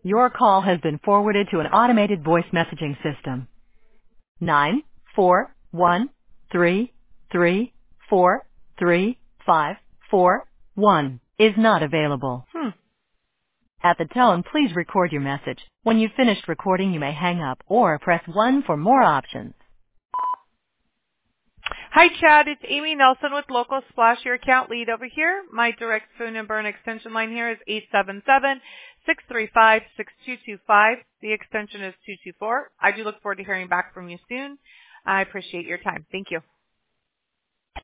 Your call has been forwarded to an automated voice messaging system. 94133435541 is not available. At the tone, please record your message. When you've finished recording, you may hang up or press 1 for more options. Hi, Chad. It's Amy Nelson with Local Splash, your account lead over here. My direct phone number and extension line here is 877-635-6225. The extension is 224. I do look forward to hearing back from you soon. I appreciate your time. Thank you.